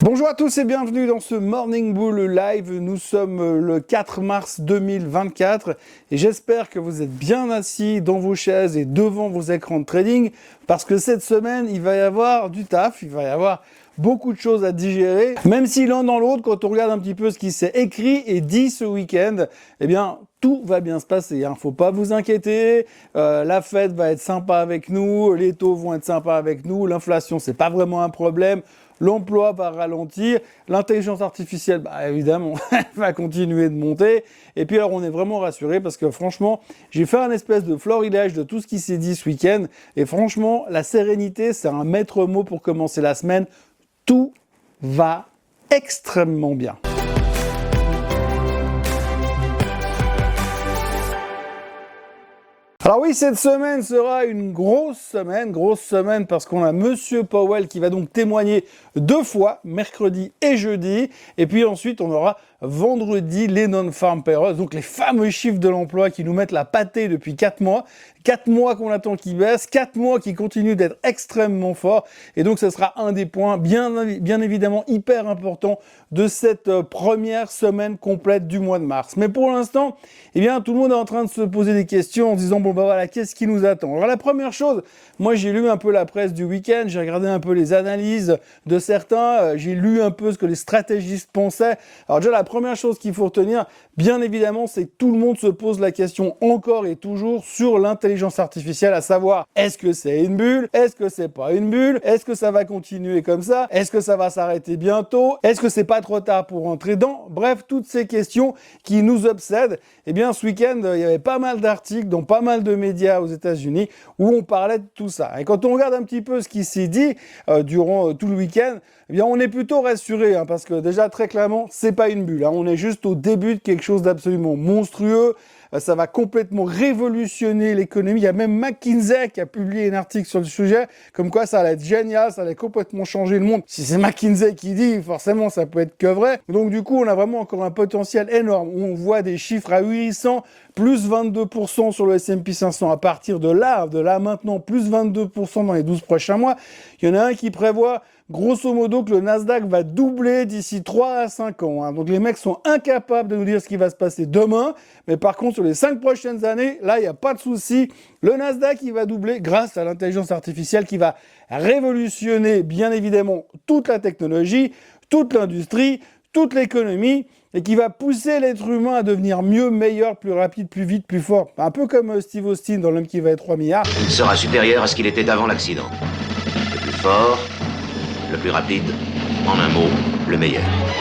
Bonjour à tous et bienvenue dans ce Morning Bull Live. Nous sommes le 4 mars 2024 et j'espère que vous êtes bien assis dans vos chaises et devant vos écrans de trading parce que cette semaine, il va y avoir du taf, il va y avoir beaucoup de choses à digérer. Même si l'un dans l'autre, quand on regarde un petit peu ce qui s'est écrit et dit ce week-end, eh bien, tout va bien se passer. Faut pas vous inquiéter. La Fed va être sympa avec nous, les taux vont être sympas avec nous, l'inflation, c'est pas vraiment un problème. L'emploi va ralentir, l'intelligence artificielle, évidemment, va continuer de monter. Et puis alors, on est vraiment rassuré parce que franchement, j'ai fait un espèce de florilège de tout ce qui s'est dit ce week-end. Et franchement, la sérénité, c'est un maître mot pour commencer la semaine. Tout va extrêmement bien. Alors oui, cette semaine sera une grosse semaine parce qu'on a Monsieur Powell qui va donc témoigner 2 fois, mercredi et jeudi. Et puis ensuite, on aura vendredi les non-farm payrolls, donc les fameux chiffres de l'emploi qui nous mettent la pâtée depuis 4 mois. 4 mois qu'on attend qu'ils baissent, 4 mois qui continuent d'être extrêmement forts. Et donc, ce sera un des points bien évidemment hyper importants de cette première semaine complète du mois de mars. Mais pour l'instant, eh bien, tout le monde est en train de se poser des questions en disant, bon, voilà, qu'est-ce qui nous attend? Alors, la première chose, moi, j'ai lu un peu la presse du week-end, j'ai regardé un peu les analyses de certains, j'ai lu un peu ce que les stratégistes pensaient. Alors, déjà, la première chose qu'il faut retenir, bien évidemment, c'est que tout le monde se pose la question encore et toujours sur l'intelligence artificielle, à savoir, est-ce que c'est une bulle? Est-ce que c'est pas une bulle? Est-ce que ça va continuer comme ça? Est-ce que ça va s'arrêter bientôt? Est-ce que c'est pas trop tard pour rentrer dedans? Bref, toutes ces questions qui nous obsèdent. Eh bien, ce week-end, il y avait pas mal d'articles dans pas mal de médias aux États-Unis où on parlait de tout ça. Et quand on regarde un petit peu ce qui s'est dit durant tout le week-end, eh bien, on est plutôt rassuré parce que déjà, très clairement, c'est pas une bulle. On est juste au début de quelque chose d'absolument monstrueux. Ça va complètement révolutionner l'économie. Il y a même McKinsey qui a publié un article sur le sujet, comme quoi ça allait être génial, ça allait complètement changer le monde. Si c'est McKinsey qui dit, forcément, ça peut être que vrai. Donc du coup, on a vraiment encore un potentiel énorme. On voit des chiffres ahurissants, plus 22% sur le S&P 500 à partir de là maintenant, plus 22% dans les 12 prochains mois. Il y en a un qui prévoit grosso modo que le Nasdaq va doubler d'ici 3 à 5 ans. Donc les mecs sont incapables de nous dire ce qui va se passer demain. Mais par contre, sur les 5 prochaines années, là, il n'y a pas de souci. Le Nasdaq, il va doubler grâce à l'intelligence artificielle qui va révolutionner, bien évidemment, toute la technologie, toute l'industrie, toute l'économie et qui va pousser l'être humain à devenir mieux, meilleur, plus rapide, plus vite, plus fort. Un peu comme Steve Austin dans L'homme qui va être 3 milliards. Il sera supérieur à ce qu'il était avant l'accident. Le plus fort, le plus rapide, en un mot, le meilleur.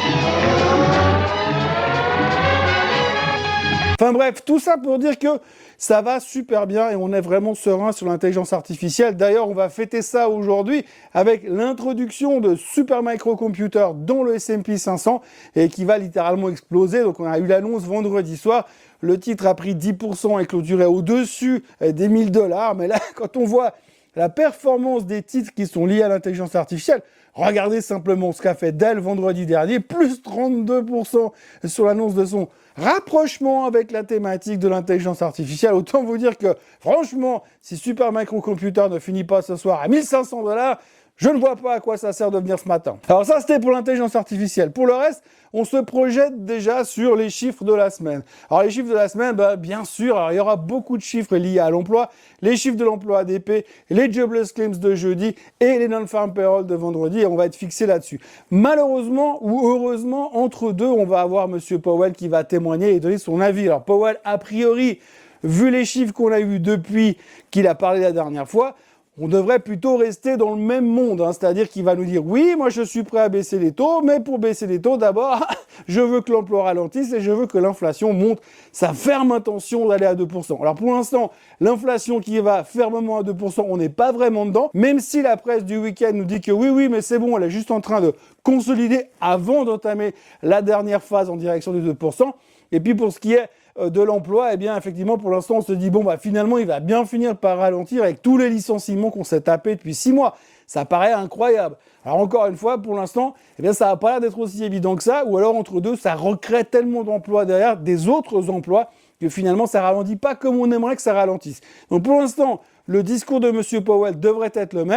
Enfin bref, tout ça pour dire que ça va super bien et on est vraiment serein sur l'intelligence artificielle. D'ailleurs, on va fêter ça aujourd'hui avec l'introduction de super microcomputers dans le S&P 500 et qui va littéralement exploser. Donc on a eu l'annonce vendredi soir. Le titre a pris 10% et clôturé au-dessus des $1000. Mais là, quand on voit la performance des titres qui sont liés à l'intelligence artificielle, regardez simplement ce qu'a fait Dell vendredi dernier, plus 32% sur l'annonce de son rapprochement avec la thématique de l'intelligence artificielle. Autant vous dire que, franchement, si Super Microcomputer ne finit pas ce soir à $1 500, je ne vois pas à quoi ça sert de venir ce matin. Alors ça, c'était pour l'intelligence artificielle. Pour le reste, on se projette déjà sur les chiffres de la semaine. Alors les chiffres de la semaine, bien sûr, alors, il y aura beaucoup de chiffres liés à l'emploi, les chiffres de l'emploi ADP, les jobless claims de jeudi et les non-farm payrolls de vendredi, et on va être fixé là-dessus. Malheureusement ou heureusement, entre deux, on va avoir Monsieur Powell qui va témoigner et donner son avis. Alors Powell, a priori, vu les chiffres qu'on a eus depuis qu'il a parlé la dernière fois, on devrait plutôt rester dans le même monde, c'est-à-dire qu'il va nous dire « Oui, moi je suis prêt à baisser les taux, mais pour baisser les taux, d'abord, je veux que l'emploi ralentisse et je veux que l'inflation monte. Sa ferme intention d'aller à 2%. » Alors pour l'instant, l'inflation qui va fermement à 2%, on n'est pas vraiment dedans, même si la presse du week-end nous dit que oui, mais c'est bon, elle est juste en train de consolider avant d'entamer la dernière phase en direction des 2%. Et puis pour ce qui est de l'emploi, eh bien effectivement pour l'instant on se dit bon finalement il va bien finir par ralentir avec tous les licenciements qu'on s'est tapés depuis 6 mois. Ça paraît incroyable. Alors encore une fois, pour l'instant, eh bien ça n'a pas l'air d'être aussi évident que ça, ou alors entre deux, ça recrée tellement d'emplois derrière, des autres emplois, que finalement ça ralentit pas comme on aimerait que ça ralentisse. Donc pour l'instant, le discours de M. Powell devrait être le même.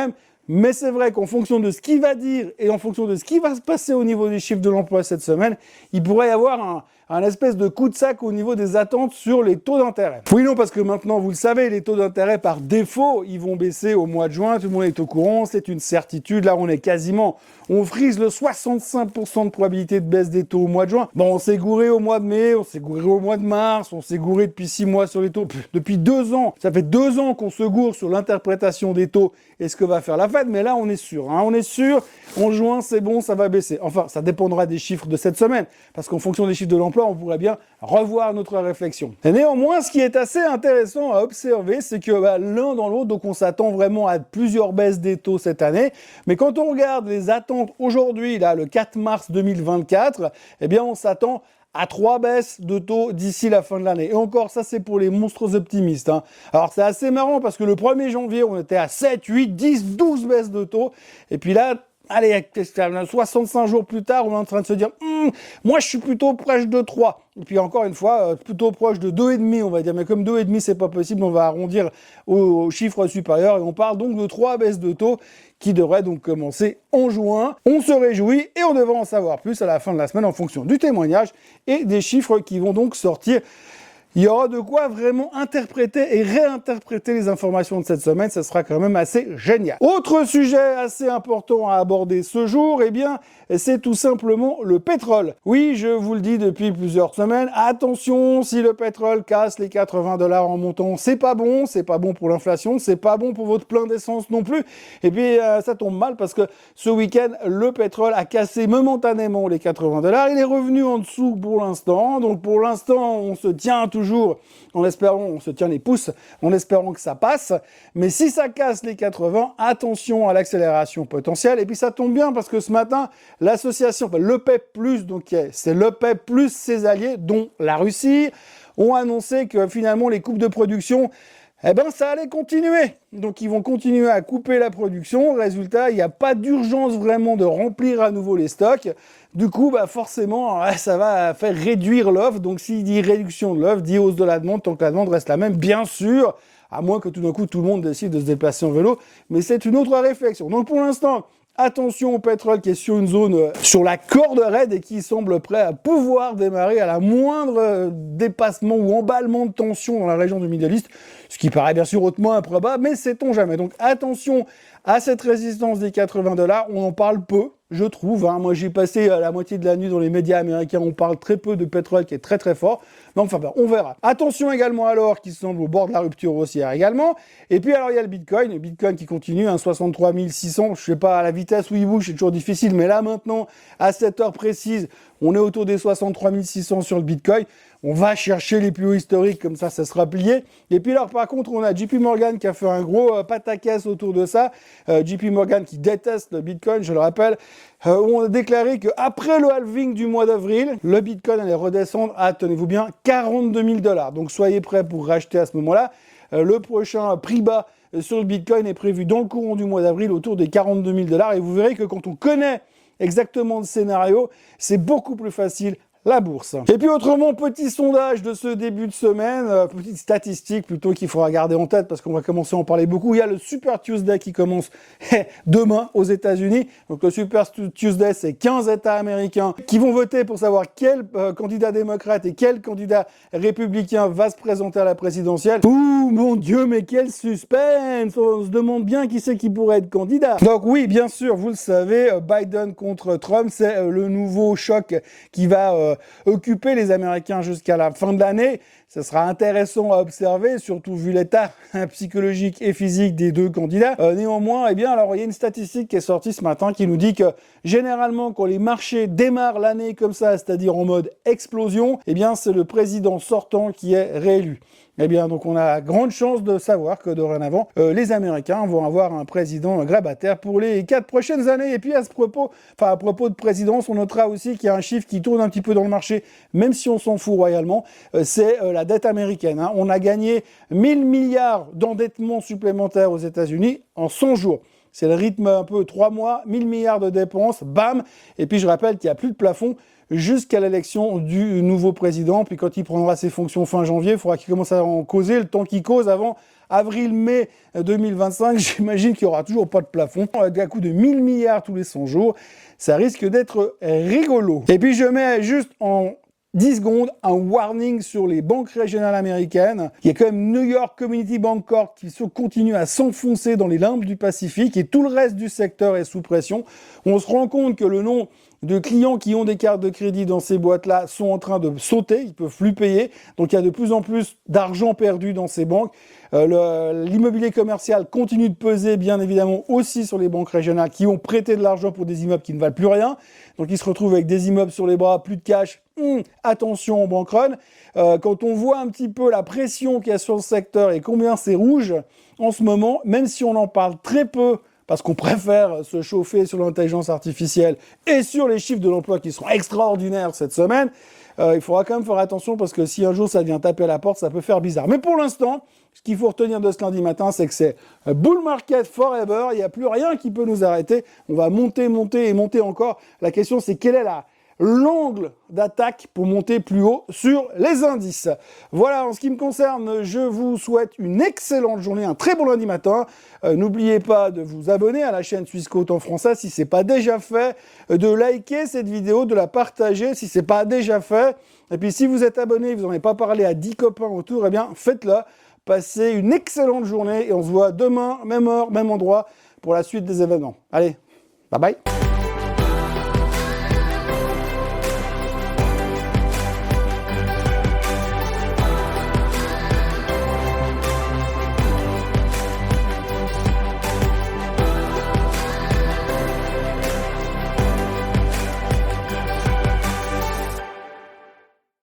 Mais c'est vrai qu'en fonction de ce qu'il va dire et en fonction de ce qui va se passer au niveau des chiffres de l'emploi cette semaine, il pourrait y avoir un espèce de coup de sac au niveau des attentes sur les taux d'intérêt. Oui, non, parce que maintenant, vous le savez, les taux d'intérêt, par défaut, ils vont baisser au mois de juin. Tout le monde est au courant, c'est une certitude. Là, on frise le 65% de probabilité de baisse des taux au mois de juin. Bon, on s'est gouré au mois de mai, on s'est gouré au mois de mars, on s'est gouré depuis 6 mois sur les taux. Depuis 2 ans, ça fait 2 ans qu'on se gourre sur l'interprétation des taux et ce que va faire la Fed. Mais là, on est sûr. On est sûr, en juin, c'est bon, ça va baisser. Enfin, ça dépendra des chiffres de cette semaine. Parce qu'en fonction des chiffres de l'emploi, on pourrait bien revoir notre réflexion. Et néanmoins, ce qui est assez intéressant à observer, c'est que l'un dans l'autre, donc on s'attend vraiment à plusieurs baisses des taux cette année. Mais quand on regarde les attentes aujourd'hui, là, le 4 mars 2024, eh bien, on s'attend à 3 baisses de taux d'ici la fin de l'année. Et encore, ça, c'est pour les monstres optimistes. Alors, c'est assez marrant parce que le 1er janvier, on était à 7, 8, 10, 12 baisses de taux. Et puis là, allez, 65 jours plus tard, on est en train de se dire moi, je suis plutôt proche de 3. Et puis encore une fois, plutôt proche de 2,5, on va dire. Mais comme 2,5, c'est pas possible, on va arrondir au chiffre supérieur. Et on parle donc de 3 baisses de taux qui devraient donc commencer en juin. On se réjouit et on devrait en savoir plus à la fin de la semaine en fonction du témoignage et des chiffres qui vont donc sortir. Il y aura de quoi vraiment interpréter et réinterpréter les informations de cette semaine, ça sera quand même assez génial. Autre sujet assez important à aborder ce jour, eh bien, c'est tout simplement le pétrole. Oui, je vous le dis depuis plusieurs semaines, attention, si le pétrole casse les 80 $ en montant, c'est pas bon pour l'inflation, c'est pas bon pour votre plein d'essence non plus. Et puis, ça tombe mal parce que ce week-end, le pétrole a cassé momentanément les 80 $, il est revenu en dessous pour l'instant, donc pour l'instant, on se tient toujours en espérant, on se tient les pouces, en espérant que ça passe. Mais si ça casse les 80, attention à l'accélération potentielle. Et puis ça tombe bien parce que ce matin, l'association, l'OPEP+, donc c'est l'OPEP plus ses alliés, dont la Russie, ont annoncé que finalement les coupes de production, ça allait continuer. Donc ils vont continuer à couper la production. Résultat, il n'y a pas d'urgence vraiment de remplir à nouveau les stocks. Du coup, forcément, ça va faire réduire l'offre. Donc s'il dit réduction de l'offre, dit hausse de la demande, tant que la demande reste la même, bien sûr, à moins que tout d'un coup tout le monde décide de se déplacer en vélo. Mais c'est une autre réflexion. Donc pour l'instant, attention au pétrole qui est sur une zone sur la corde raide et qui semble prêt à pouvoir démarrer à la moindre dépassement ou emballement de tension dans la région du Middle East, ce qui paraît bien sûr hautement improbable, mais sait-on jamais. Donc attention à cette résistance des 80 $, on en parle peu, je trouve. Moi, j'ai passé la moitié de la nuit dans les médias américains, on parle très peu de pétrole qui est très très fort. Mais enfin, on verra. Attention également à l'or qui semble au bord de la rupture haussière également. Et puis alors, il y a le Bitcoin qui continue, 63 600. Je sais pas, à la vitesse où il bouge, c'est toujours difficile. Mais là, maintenant, à cette heure précise, on est autour des 63 600 sur le Bitcoin. On va chercher les plus hauts historiques, comme ça sera plié. Et puis alors, par contre, on a JP Morgan qui a fait un gros pataquès autour de ça. JP Morgan qui déteste le Bitcoin, je le rappelle, où on a déclaré qu'après le halving du mois d'avril, le Bitcoin allait redescendre à, tenez-vous bien, 42 000 $. Donc soyez prêts pour racheter à ce moment-là. Le prochain prix bas sur le Bitcoin est prévu dans le courant du mois d'avril autour des 42 000 $. Et vous verrez que quand on connaît exactement le scénario, c'est beaucoup plus facile la bourse. Et puis autrement, petit sondage de ce début de semaine, petite statistique plutôt qu'il faudra garder en tête parce qu'on va commencer à en parler beaucoup. Il y a le Super Tuesday qui commence demain aux États-Unis. Donc le Super Tuesday, c'est 15 États américains qui vont voter pour savoir quel candidat démocrate et quel candidat républicain va se présenter à la présidentielle. Ouh mon Dieu, mais quel suspense! On se demande bien qui c'est qui pourrait être candidat. Donc oui, bien sûr, vous le savez, Biden contre Trump, c'est le nouveau choc qui va occuper les Américains jusqu'à la fin de l'année. Ça sera intéressant à observer, surtout vu l'état psychologique et physique des deux candidats. Néanmoins, il y a une statistique qui est sortie ce matin qui nous dit que généralement, quand les marchés démarrent l'année comme ça, c'est-à-dire en mode explosion, c'est le président sortant qui est réélu. Donc on a grande chance de savoir que dorénavant, les Américains vont avoir un président grabataire pour les 4 prochaines années. Et puis à propos de présidence, on notera aussi qu'il y a un chiffre qui tourne un petit peu dans le marché, même si on s'en fout royalement, c'est la dette américaine. On a gagné 1000 milliards d'endettement supplémentaires aux États-Unis en 100 jours. C'est le rythme un peu 3 mois, 1000 milliards de dépenses, bam. Et puis je rappelle qu'il n'y a plus de plafond jusqu'à l'élection du nouveau président. Puis quand il prendra ses fonctions fin janvier, il faudra qu'il commence à en causer, le temps qu'il cause avant avril-mai 2025. J'imagine qu'il n'y aura toujours pas de plafond. Avec un coût de 1000 milliards tous les 100 jours, ça risque d'être rigolo. Et puis je mets juste en 10 secondes, un warning sur les banques régionales américaines. Il y a quand même New York Community Bank Corp qui continue à s'enfoncer dans les limbes du Pacifique et tout le reste du secteur est sous pression. On se rend compte que le nom de clients qui ont des cartes de crédit dans ces boîtes-là sont en train de sauter, ils peuvent plus payer. Donc il y a de plus en plus d'argent perdu dans ces banques. L'immobilier commercial continue de peser bien évidemment aussi sur les banques régionales qui ont prêté de l'argent pour des immeubles qui ne valent plus rien. Donc ils se retrouvent avec des immeubles sur les bras, plus de cash. Attention au bank run. Quand on voit un petit peu la pression qu'il y a sur le secteur et combien c'est rouge en ce moment, même si on en parle très peu, parce qu'on préfère se chauffer sur l'intelligence artificielle et sur les chiffres de l'emploi qui seront extraordinaires cette semaine, il faudra quand même faire attention parce que si un jour ça vient taper à la porte, ça peut faire bizarre. Mais pour l'instant, ce qu'il faut retenir de ce lundi matin, c'est que c'est bull market forever, il n'y a plus rien qui peut nous arrêter. On va monter, monter et monter encore. La question, c'est quelle est l'angle d'attaque pour monter plus haut sur les indices. Voilà, en ce qui me concerne, je vous souhaite une excellente journée, un très bon lundi matin. N'oubliez pas de vous abonner à la chaîne Swissquote en français si ce n'est pas déjà fait, de liker cette vidéo, de la partager si ce n'est pas déjà fait. Et puis si vous êtes abonné et vous n'en avez pas parlé à 10 copains autour, eh bien faites-le. Passez une excellente journée et on se voit demain, même heure, même endroit, pour la suite des événements. Allez, bye bye.